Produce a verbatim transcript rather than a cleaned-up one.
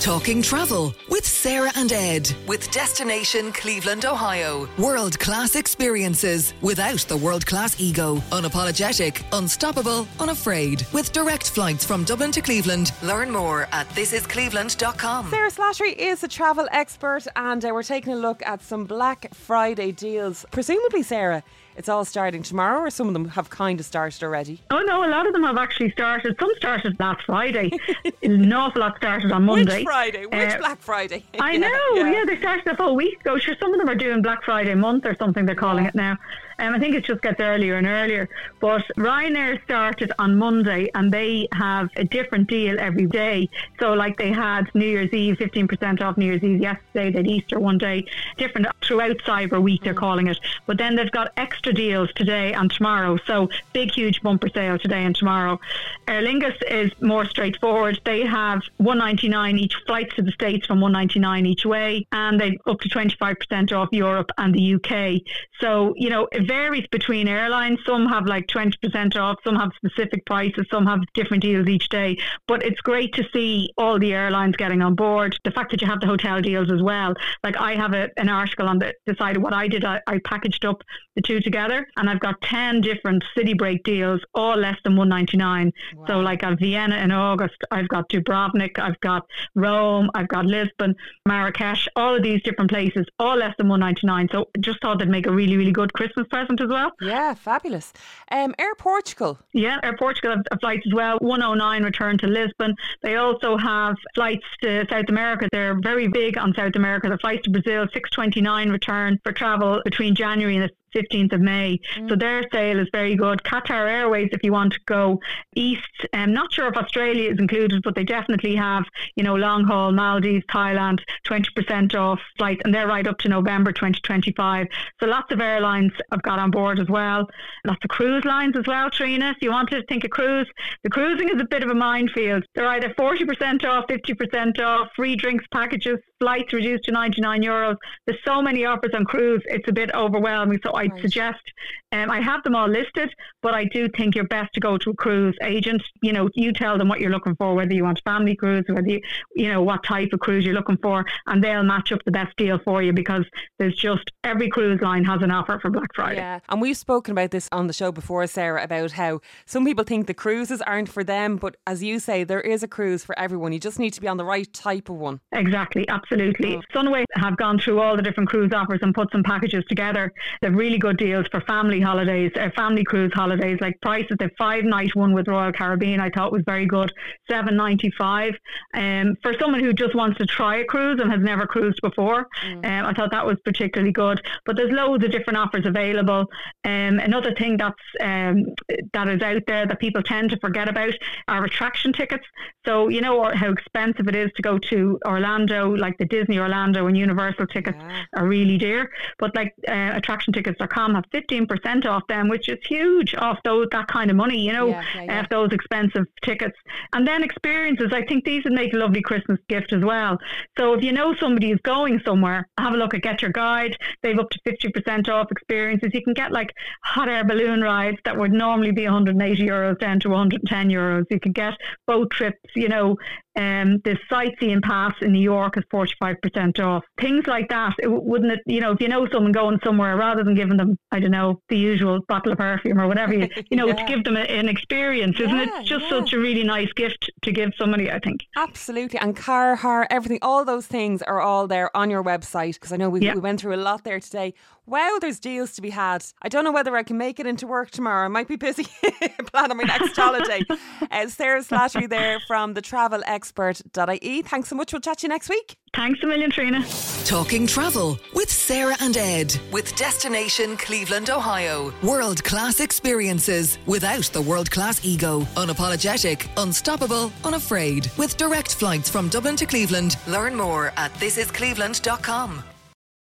Talking Travel with Sarah and Ed. With Destination Cleveland, Ohio. World-class experiences without the world-class ego. Unapologetic, unstoppable, unafraid. With direct flights from Dublin to Cleveland. Learn more at this is cleveland dot com. Sarah Slattery is a travel expert, and uh, we're taking a look at some Black Friday deals. Presumably, Sarah, it's all starting tomorrow, or some of them have kind of started already? Oh no, a lot of them have actually started. Some started last Friday. An awful lot started on Monday. Which Friday? Which uh, Black Friday? I yeah, know, yeah. yeah, they started a whole week ago. Sure, some of them are doing Black Friday month or something, they're calling yeah. it now. Um, I think it just gets earlier and earlier. But Ryanair started on Monday, and they have a different deal every day. So like they had New Year's Eve, fifteen percent off New Year's Eve yesterday, they had Easter one day, different throughout Cyber Week they're calling it. But then they've got extra deals today and tomorrow. So big, huge bumper sale today and tomorrow. Aer Lingus is more straightforward. They have one ninety-nine each flights to the States from one ninety-nine each way, and they up to twenty-five percent off Europe and the U K. So, you know, it varies between airlines. Some have like twenty percent off, some have specific prices, some have different deals each day. But it's great to see all the airlines getting on board. The fact that you have the hotel deals as well. Like I have a, an article on the decided what I did. I, I packaged up the two together, and I've got ten different city break deals, all less than one ninety-nine. Wow. So like I've Vienna in August, I've got Dubrovnik, I've got Rome, I've got Lisbon, Marrakesh, all of these different places, all less than one ninety-nine. So just thought they'd make a really, really good Christmas present as well. Yeah, fabulous. Um, Air Portugal. Yeah, Air Portugal have, have flights as well. one oh nine return to Lisbon. They also have flights to South America. They're very big on South America. The flights to Brazil, six twenty-nine return for travel between January and the fifteenth of May. Mm. So their sale is very good. Qatar Airways, if you want to go east, I'm um, not sure if Australia is included, but they definitely have, you know, long haul, Maldives, Thailand, twenty percent off flights, and they're right up to November twenty twenty-five. So lots of airlines have got on board as well. Lots of cruise lines as well, Trina. If you want to think of cruise, the cruising is a bit of a minefield. They're either forty percent off, fifty percent off, free drinks packages, flights reduced to ninety-nine euros. There's so many offers on cruise, it's a bit overwhelming. So I'd right. suggest, um, I have them all listed, but I do think you're best to go to a cruise agent. You know, you tell them what you're looking for, whether you want family cruise, whether you, you know, what type of cruise you're looking for, and they'll match up the best deal for you, because there's just, every cruise line has an offer for Black Friday. Yeah, and we've spoken about this on the show before, Sarah, about how some people think the cruises aren't for them, but as you say, there is a cruise for everyone. You just need to be on the right type of one. Exactly, absolutely. Oh. Sunway have gone through all the different cruise offers and put some packages together. They've really good deals for family holidays, uh, family cruise holidays, like prices. The five night one with Royal Caribbean I thought was very good, seven ninety-five. Um, for someone who just wants to try a cruise and has never cruised before, mm. um, I thought that was particularly good. But there's loads of different offers available. Um, another thing that's um, that is out there that people tend to forget about are attraction tickets. So you know how expensive it is to go to Orlando, like the Disney Orlando and Universal tickets yeah. are really dear. But like uh, attraction tickets dot com have fifteen percent off them, which is huge off those that kind of money, you know, yeah, yeah, yeah. Uh, those expensive tickets. And then experiences, I think these would make a lovely Christmas gift as well. So if you know somebody is going somewhere, have a look at Get Your Guide. They've up to fifty percent off experiences. You can get like hot air balloon rides that would normally be one hundred eighty euros down to one hundred ten euros. You can get boat trips, you know, um, the sightseeing pass in New York is forty-five percent off. Things like that. It wouldn't it, you know, if you know someone going somewhere, rather than giving them, I don't know, the usual bottle of perfume or whatever, you, you know, yeah. to give them a, an experience, isn't yeah, it? Just yeah. such a really nice gift to give somebody, I think. Absolutely. And car, hire, everything, all those things are all there on your website, because I know we, yeah. we went through a lot there today. Wow, there's deals to be had. I don't know whether I can make it into work tomorrow. I might be busy planning my next holiday. Uh, Sarah Slattery there from the travel expert dot I E. Thanks so much. We'll chat to you next week. Thanks a million, Trina. Talking Travel with Sarah and Ed. With Destination Cleveland, Ohio. World-class experiences without the world-class ego. Unapologetic, unstoppable, unafraid. With direct flights from Dublin to Cleveland. Learn more at this is cleveland dot com.